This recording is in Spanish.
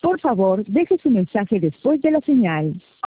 Por favor, deje su mensaje después de la señal.